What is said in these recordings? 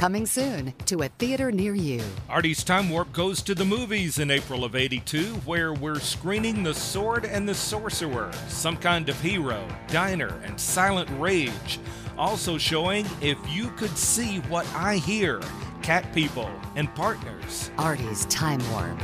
Coming soon to a theater near you. Artie's Time Warp goes to the movies in April of '82, where we're screening The Sword and the Sorcerer, Some Kind of Hero, Diner, and Silent Rage. Also showing If You Could See What I Hear, Cat People, and Partners. Artie's Time Warp.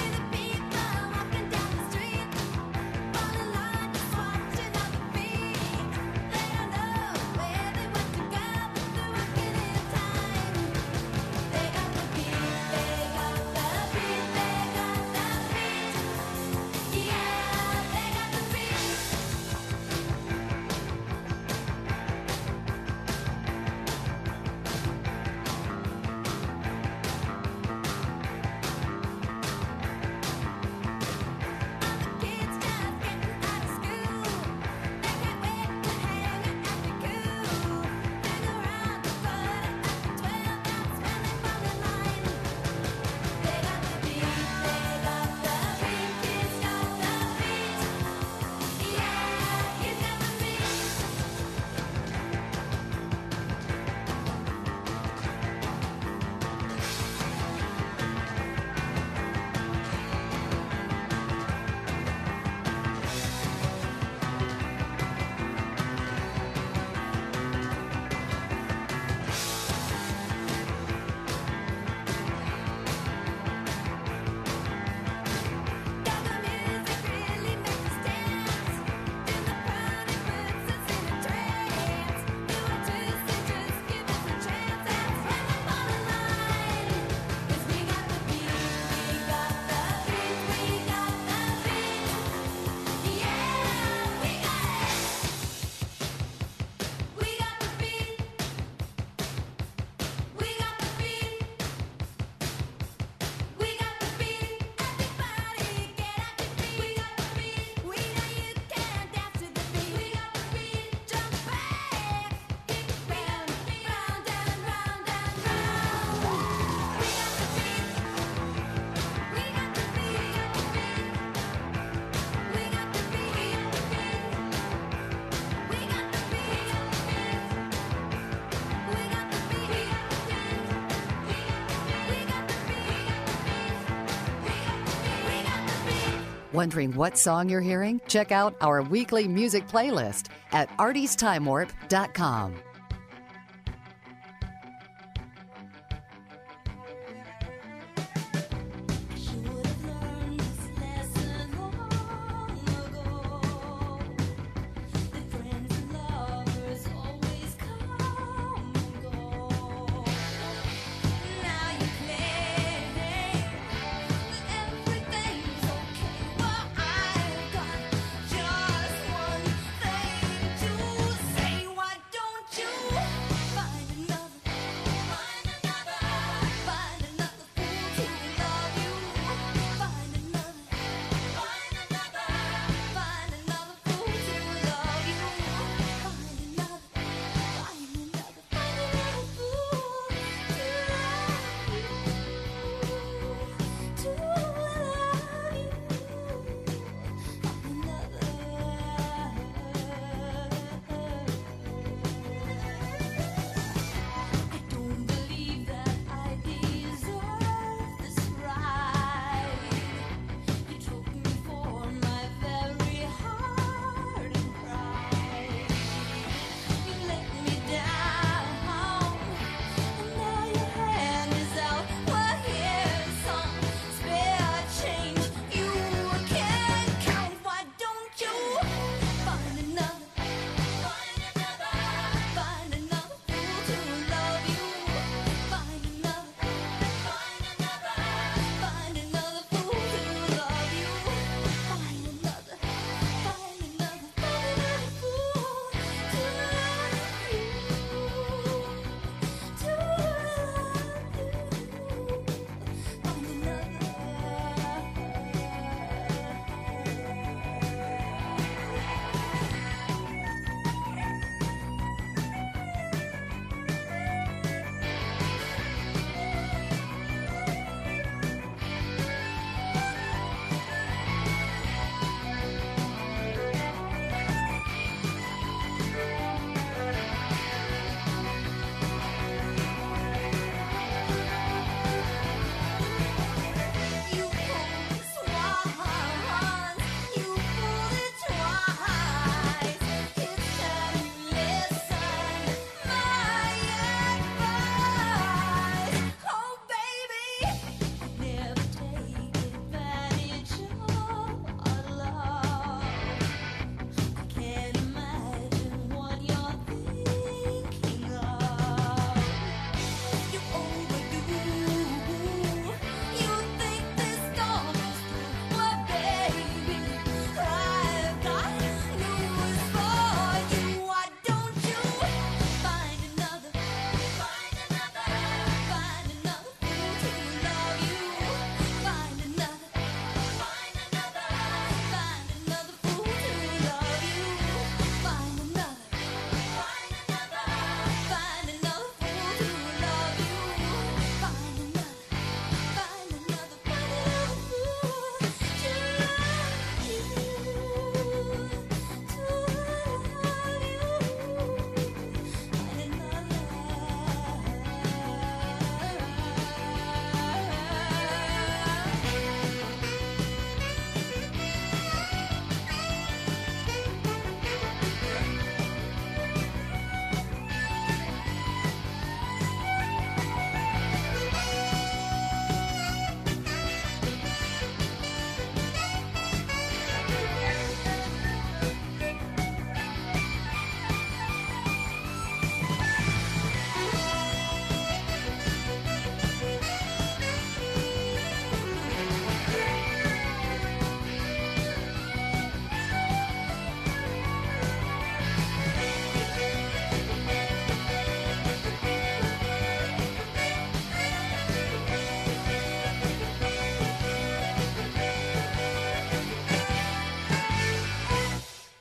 Wondering what song you're hearing? Check out our weekly music playlist at artiestimewar.com. Just one thing to say. Why don't you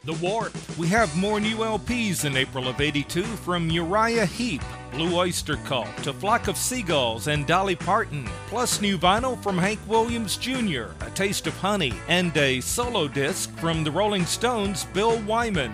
The Warp. We have more new LPs in April of '82 from Uriah Heep, Blue Oyster Cult, To Flock of Seagulls, and Dolly Parton, plus new vinyl from Hank Williams Jr., A Taste of Honey, and a solo disc from the Rolling Stones' Bill Wyman.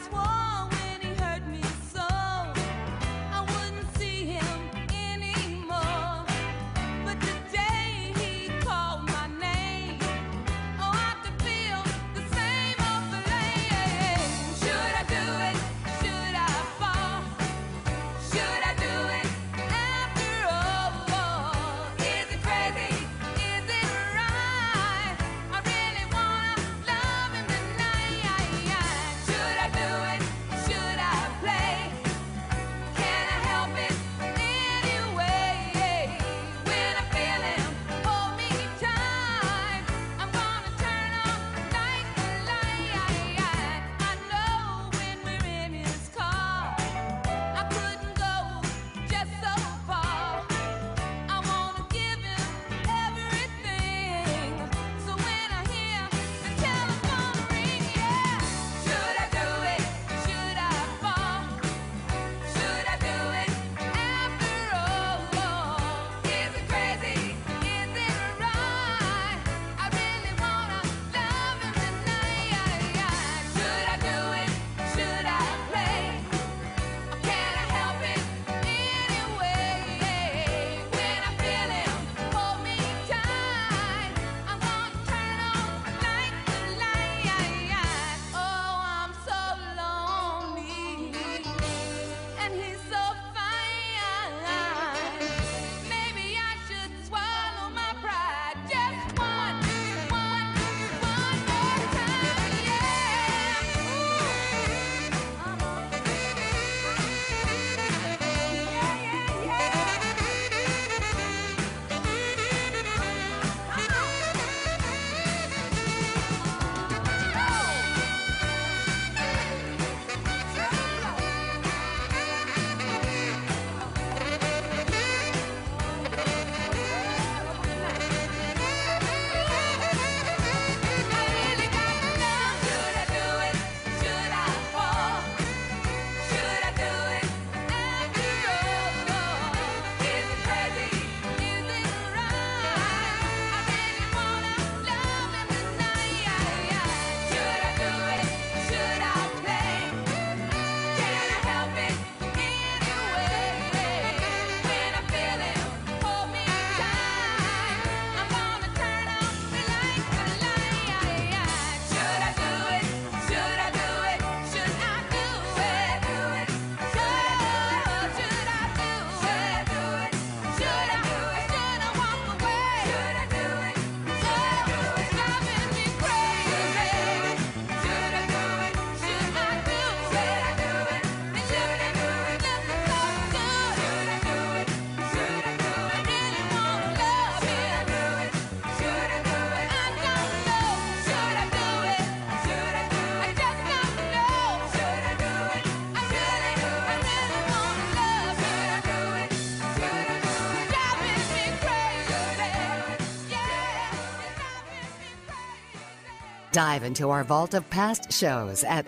Dive into our vault of past shows at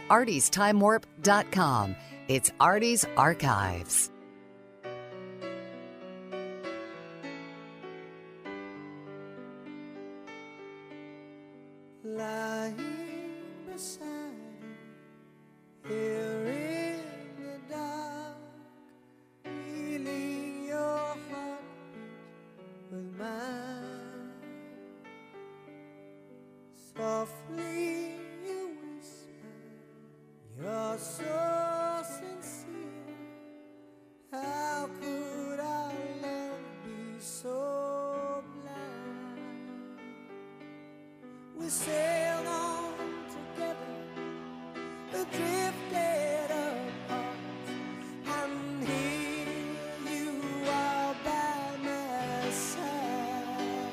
artiestimewarp.com. It's Artie's Archives. Lying beside you, here in the dark, feeling your heartbeat with mine. Softly you whisper, you're so sincere. How could our love be so blind? We sailed on together, drifted apart, and here you are by my side.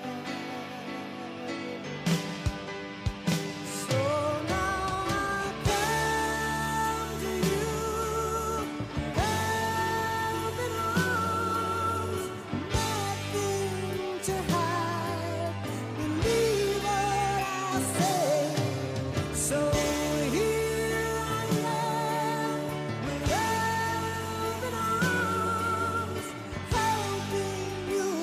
So now I come to you, open arms, nothing to hide. Believe what I say.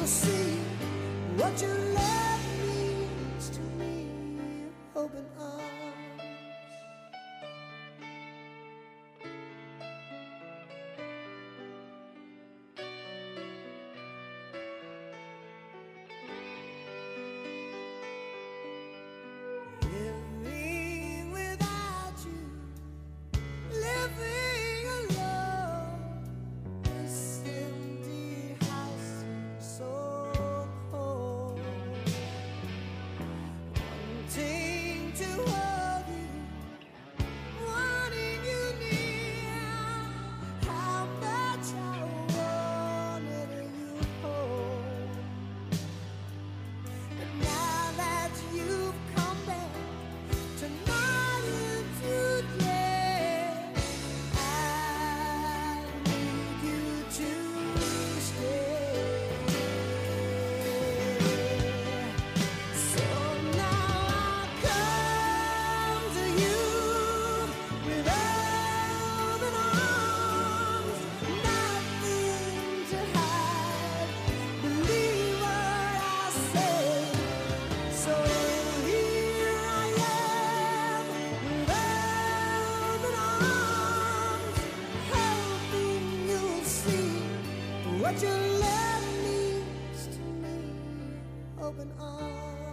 you'll see what your love means to me. Open arms. Living without you, living alone, this empty house seems so cold. Wanting to hold you, wanting you near, how much I wanted you home. But now that you've come back tonight and today, I need you to stay. So now I come to you with open arms, nothing to hide. Believe what I say. So here I am with open arms, hoping you'll see what your love means to me. Open arms.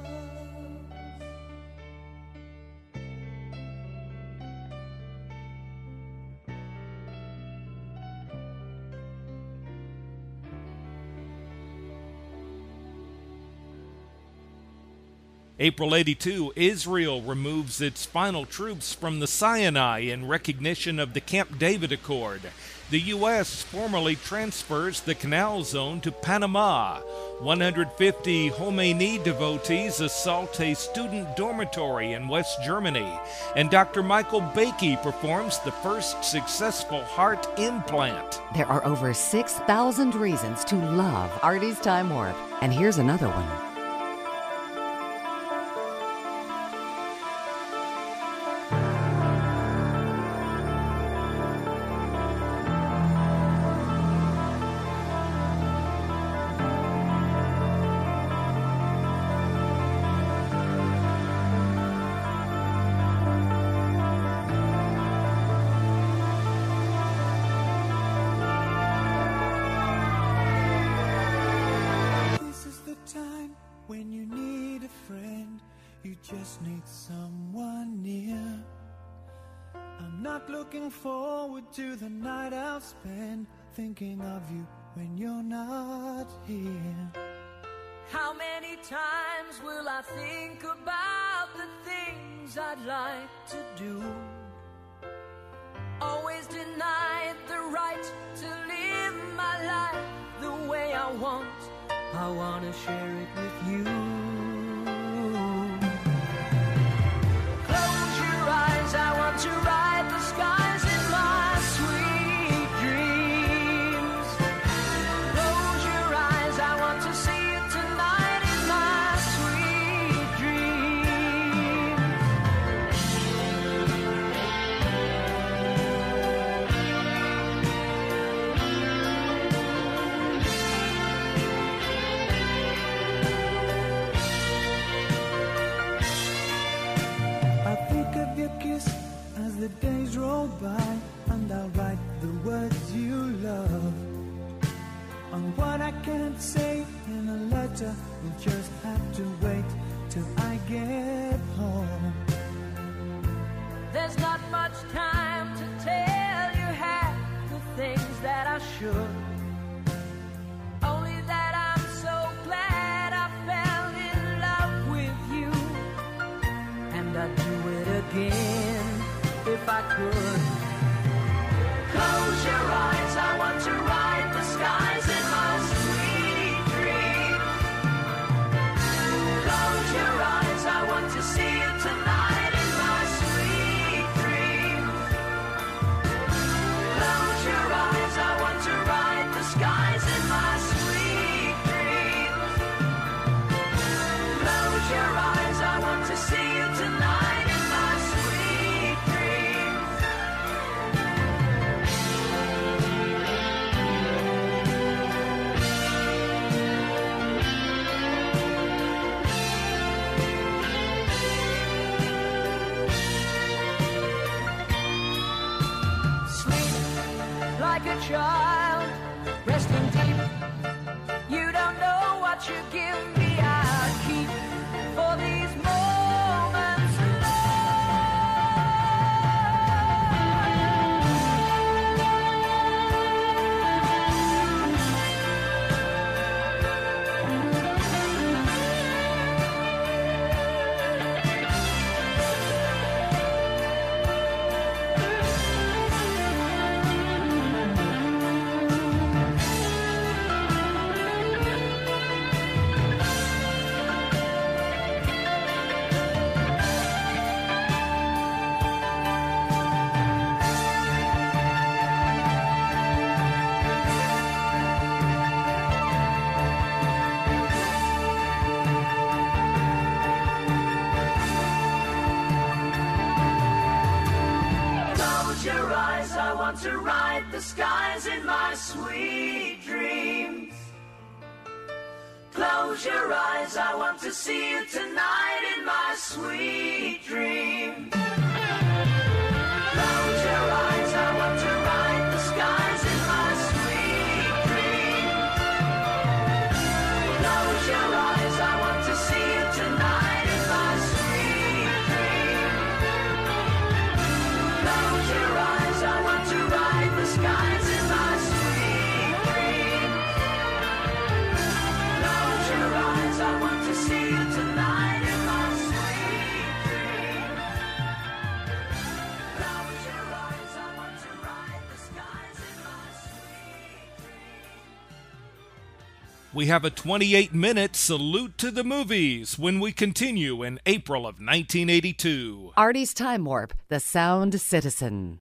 April 82, Israel removes its final troops from the Sinai in recognition of the Camp David Accord. The U.S. formally transfers the Canal Zone to Panama. 150 Khomeini devotees assault a student dormitory in West Germany. And Dr. Michael Bakey performs the first successful heart implant. There are over 6,000 reasons to love Artie's Time Warp. And here's another one. This is the time when you need a friend, you just need someone near. I'm not looking forward to the night I'll spend thinking of you when you're not here. How many times will I think about the things I'd like to do? Always denied the right to live my life the way I want. I want to share it with you. Close your eyes, I want to ride the skies in my sweet dreams. Close your eyes, I want to see you tonight in my sweet dreams. I think of your kiss as the days roll by, and I'll write the words you love. On what I can't say in a letter, you'll just have to wait till I get home. There's not much time to tell you half the things that I should. Only that I'm so glad I fell in love with you. And I'd do it again if I could. Close your eyes, I want to ride the skies in my sweet dream. Close your eyes, I want to see you tonight in my sweet dream. Close your eyes, I want to ride the skies in my sweet dream. Close your eyes, I want to see you tonight in my sweet dream. what you give me, I'll keep for these moments to ride the skies in my sweet dreams. Close your eyes, I want to see you tonight in my sweet dreams. Close your eyes, I want to ride the skies in my sweet dreams. Close your eyes, I want to see you tonight in my sweet dreams. Close your eyes, I want to ride the skies in my sweet dreams. Close your eyes, I want to see you tonight in my sweet dreams. Close your eyes, I want to ride the skies in my sweet dreams. We have a 28-minute salute to the movies when we continue in April of 1982. Artie's Time Warp, The Sound Citizen.